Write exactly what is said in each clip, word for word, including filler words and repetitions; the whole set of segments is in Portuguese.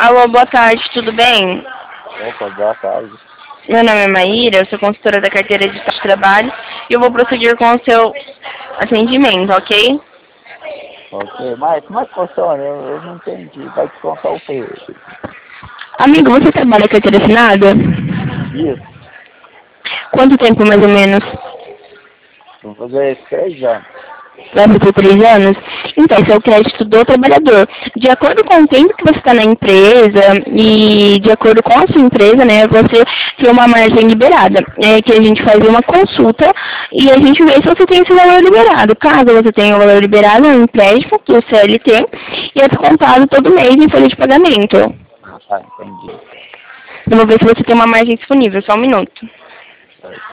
Alô, boa tarde, tudo bem? Opa, boa tarde. Meu nome é Maíra, eu sou consultora da carteira de trabalho e eu vou prosseguir com o seu atendimento, ok? Ok, mas como é que funciona? Eu, eu não entendi. Vai descontar o quê? Amigo, você trabalha carteira assinada? Isso. Quanto tempo mais ou menos? Vou fazer três anos. Vai fazer três anos? Então, esse é o crédito do trabalhador. De acordo com o tempo que você está na empresa e de acordo com a sua empresa, né, você tem uma margem liberada. É que a gente faz uma consulta e a gente vê se você tem esse valor liberado. Caso você tenha o valor liberado, é um empréstimo do C L T e é descontado todo mês em folha de pagamento. Ah, entendi. Eu vou ver se você tem uma margem disponível, só um minuto. Certo.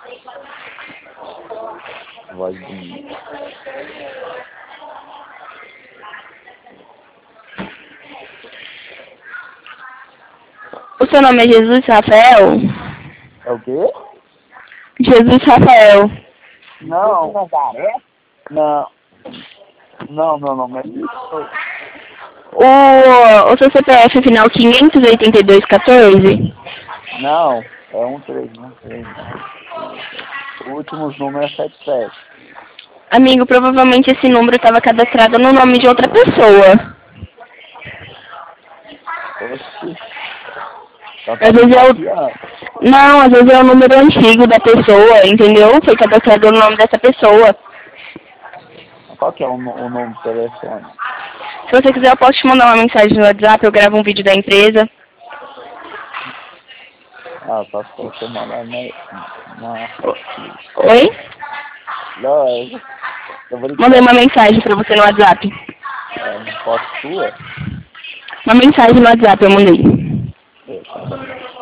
Voz bonita. O seu nome é Jesus Rafael? É o quê? Jesus Rafael. Não. Nazaré? Não. Não, não, não. Mas isso. O, o seu C P F final quinhentos e oitenta e dois quatorze? Não. É um três, um três. O último número é sete sete. Amigo, provavelmente esse número estava cadastrado no nome de outra pessoa. Oxi. Então tá Às me vezes é copiando. o... Não, às vezes é o número antigo da pessoa, entendeu? Foi cadastrado no nome dessa pessoa. Qual que é o, nu- o número do telefone? Se você quiser, eu posso te mandar uma mensagem no WhatsApp, eu gravo um vídeo da empresa. Ah, só se você mandar na, na foto. O- Oi? Não, eu tô Mandei brincando. uma mensagem pra você no WhatsApp. É uma foto sua? Uma mensagem no WhatsApp eu mandei. É, tá bom.